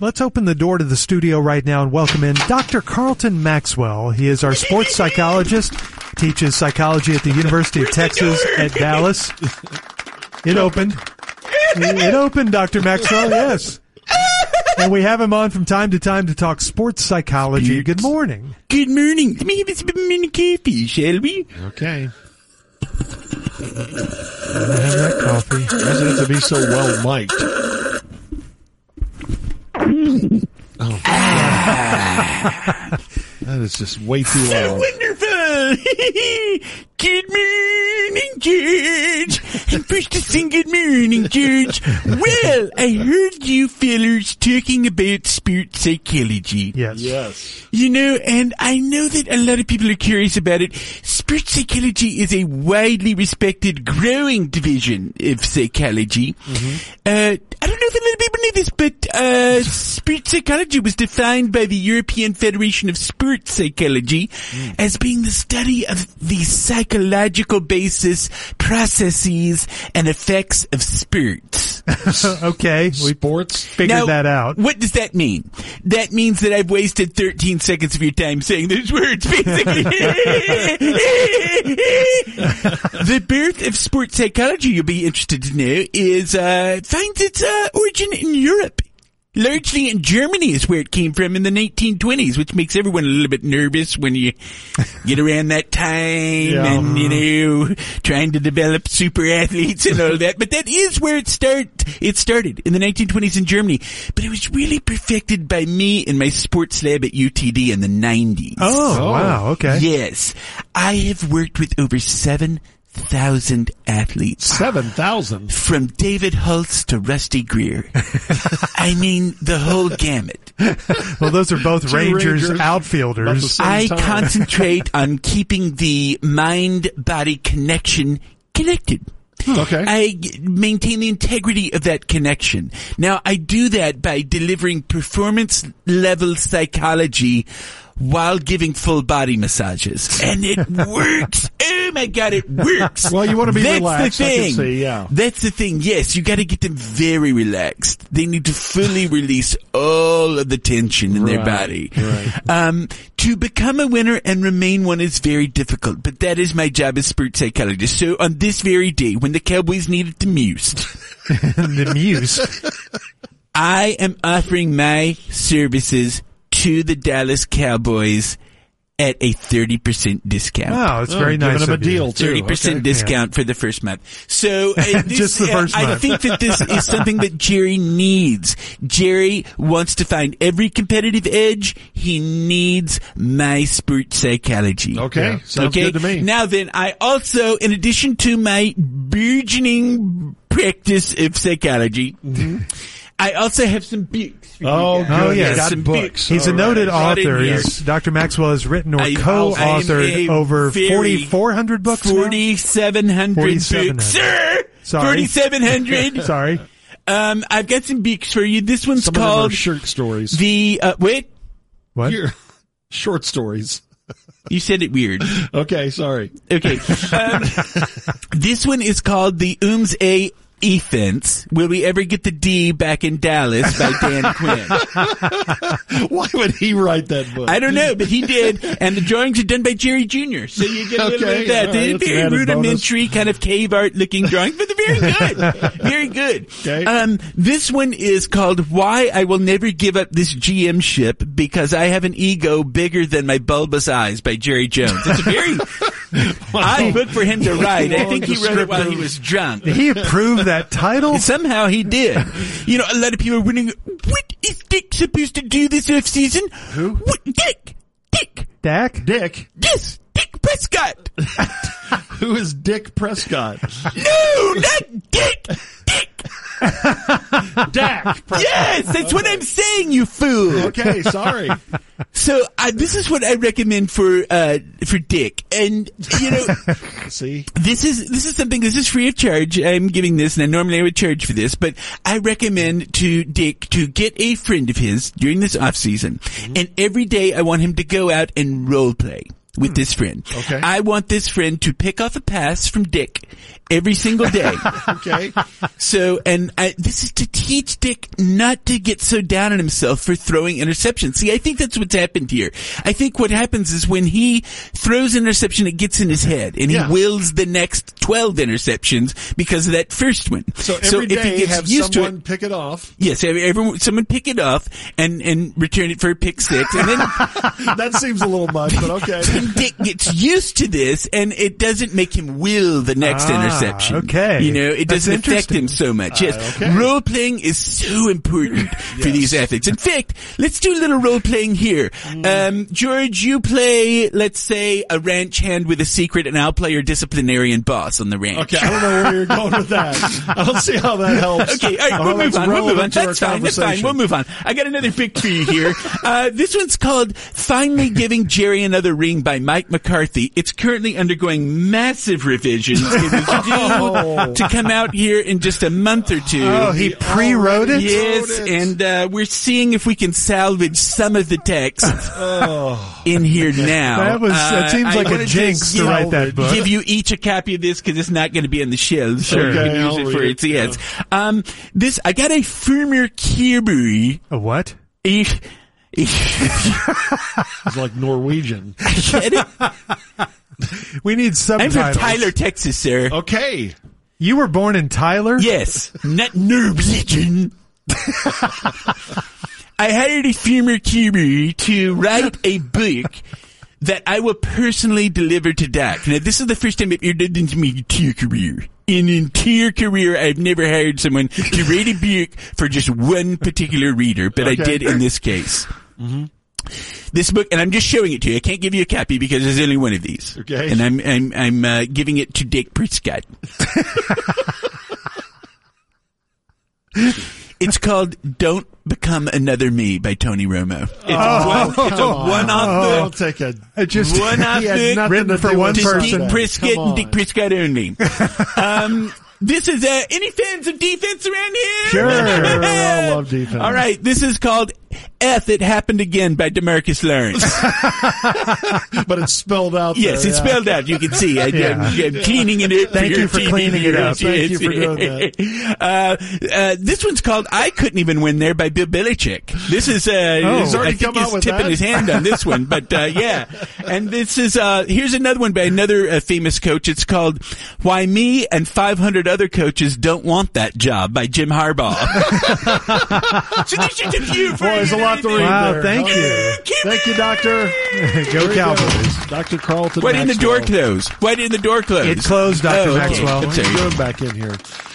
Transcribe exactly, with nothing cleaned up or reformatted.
let's open the door to the studio right now and welcome in Doctor Carlton Maxwell. He is our sports psychologist, teaches psychology at the University of Texas at Dallas. It opened. It opened, Doctor Maxwell, yes. And we have him on from time to time to talk sports psychology. Sports. Good morning. Good morning. Let me have a sip of morning coffee, shall we? Okay. Have that coffee. Why does it have to be so well mic'd? Oh. Ah. That is just way too so loud. Wonderful. Good morning, George. I'm first to sing good morning, George. Well, I heard you fellers talking about sport psychology. Yes. Yes. You know, and I know that a lot of people are curious about it. Sport psychology is a widely respected, growing division of psychology. Mm-hmm. Uh, I don't know if a lot of people know this, but uh, sport psychology was defined by the European Federation of Sport Psychology mm. as being the study of the psychological basis, processes, and effects of sports. Okay. We Sports? figured now, that out. What does that mean? That means that I've wasted thirteen seconds of your time saying those words, basically. The birth of sports psychology, you'll be interested to know, is uh finds its uh, origin in Europe. Largely in Germany is where it came from in the nineteen twenties, which makes everyone a little bit nervous when you get around that time yeah. and, you know, trying to develop super athletes and all that. But that is where it start. It started in the nineteen twenties in Germany. But it was really perfected by me in my sports lab at U T D in the nineties. Oh, oh. Wow. Okay. Yes. I have worked with over seven thousand athletes. Seven thousand? From David Hulse to Rusty Greer. I mean, the whole gamut. Well, those are both Two Rangers, Rangers outfielders. I time. concentrate on keeping the mind-body connection connected. Okay. I maintain the integrity of that connection. Now, I do that by delivering performance-level psychology while giving full body massages. And it works. Oh my God, it works. Well, you want to be That's relaxed. the thing. I can see, yeah. That's the thing. Yes, you got to get them very relaxed. They need to fully release all of the tension in right, their body. Right. Um, to become a winner and remain one is very difficult, but that is my job as sport psychologist. So on this very day, when the Cowboys needed the muse, The muse. I am offering my services to the Dallas Cowboys at a thirty percent discount. Wow, that's Oh, very nice giving them of a you. deal, too. thirty percent Okay. discount for the first month. So uh, this, Just the first uh, I month. think that this is something that Jerry needs. Jerry wants to find every competitive edge. He needs my sport psychology. Okay. Yeah. Sounds okay? good to me. Now then, I also, in addition to my burgeoning practice of psychology, Mm-hmm. I also have some books. for you Oh, guys. good. Oh, You yes. got Some books. He's a All noted right. Brought in author. here. He's, Doctor Maxwell has written or I- co-authored I'm a over very- forty-four hundred books now? forty-seven hundred forty-seven books. hundred. Sir! Sorry. forty-seven hundred. Sorry. Um, I've got some books for you. This one's Some of them are called short stories. the, uh, wait, What? Here. Short stories. you said it weird. Okay, sorry. Okay. Um, this one is called the Ooms A Offense. Will we ever get the D back in Dallas by Dan Quinn? Why would he write that book? I don't know, but he did, and the drawings are done by Jerry Junior So you get a little Okay, bit of that. all right, They're that's an very added rudimentary, kind of cave art looking drawings, but they're very good. Very good. Okay. Um, this one is called Why I Will Never Give Up This G M Ship Because I Have an Ego Bigger Than My Bulbous Eyes by Jerry Jones. It's a very odd book for him to write. I think he wrote it while he was drunk. Did he approve that title? Somehow he did. You know, a lot of people are wondering, what is Dick supposed to do this off season? Who? What, Dick! Dick! Dak? Dick. Yes! Dick Prescott! Who is Dick Prescott? No, not Dick! Dick! Dak. Yes, that's what I'm saying, you fool! Okay, sorry. So, uh, this is what I recommend for, uh, for Dick. And, you know, See? this is, this is something, this is free of charge. I'm giving this, and I normally I would charge for this, but I recommend to Dick to get a friend of his during this off season, mm-hmm. and every day I want him to go out and role play. with this friend. Okay. I want this friend to pick off a pass from Dick every single day. Okay. So, and I, this is to teach Dick not to get so down on himself for throwing interceptions. See, I think that's what's happened here. I think what happens is when he throws an interception, it gets in his head, and Yeah. he wills the next twelve interceptions because of that first one. So every if day he gets have used to someone it, pick it off. yes, every, everyone, someone pick it off and, and return it for a pick six, and then That seems a little much, but okay. and Dick gets used to this, and it doesn't make him will the next Ah, interception. okay. You know, it That's doesn't affect interesting. him so much. Yes, Uh, okay. role playing is so important for these athletes. In fact, let's do a little role playing here. Mm. Um, George, you play, let's say, a ranch hand with a secret, and I'll play your disciplinarian boss on the ranch. Okay, I don't know where you're going with that. I don't see how that helps. Okay, all right, Or we'll how move that's on. We'll move on. relevant to our That's fine. That's fine. conversation. We'll move on. I got another pick for you here. Uh, this one's called "Finally Giving Jerry Another Ring" by Mike McCarthy. It's currently undergoing massive revisions. It was Oh. due to come out here in just a month or two. Oh, he pre-wrote it? Yes, wrote it. and uh, we're seeing if we can salvage some of the text Oh. in here now. That was- that Uh, seems I like a wanted jinx to give- write that book. Give you each a copy of this because it's not going to be on the shelves. So Sure. you can Okay, use I'll it for read its it, yes. Um, this I got a Firmer Kirby. A what? Ich, ich, It's like Norwegian. get it? We need I'm subtitles. from Tyler, Texas, sir. Okay. You were born in Tyler? Yes, not Norwegian. I hired a Firmer Kirby to write a book that I will personally deliver to Doc. Now, this is the first time I've ever done this in my entire career. In an entire career, I've never hired someone to write a book for just one particular reader, but I Okay. did in this case. This book, and I'm just showing it to you. I can't give you a copy because there's only one of these. Okay. And I'm I'm I'm uh, giving it to Dick Prescott. It's called "Don't Become Another Me" by Tony Romo. It's a one, it's a one-off I'll book. take a. It just One-off He had book nothing written to for do one with to person. Dick that. Prescott Come and Dick on. Prescott only. um, this is uh, any fans of defense around here? Sure. Sure, I love defense. All right, this is called "F It Happened Again" by DeMarcus Lawrence. But it's spelled out Yes, there. it's yeah. spelled out. You can see. I, Yeah. I'm, I'm cleaning it up. Thank for you for your cleaning it up. Thank you for doing that. Uh, uh, this one's called "I Couldn't Even Win There" by Bill Belichick. This is, uh, Oh. He's already I think come out he's with tipping that? his hand on this one, but, uh, yeah. And this is, uh, here's another one by another uh, famous coach. It's called "Why Me and five hundred Other Coaches Don't Want That Job" by Jim Harbaugh. So there's just a few for Boy, there's a you lot to today. read Wow, there. thank Okay. you. Thank you, Doctor. Go Very Cowboys. good. Doctor Carlton Why didn't the door Maxwell. close? Why didn't the door close? It closed, Doctor Oh, okay. Maxwell. I'm What are you sorry. doing back in here?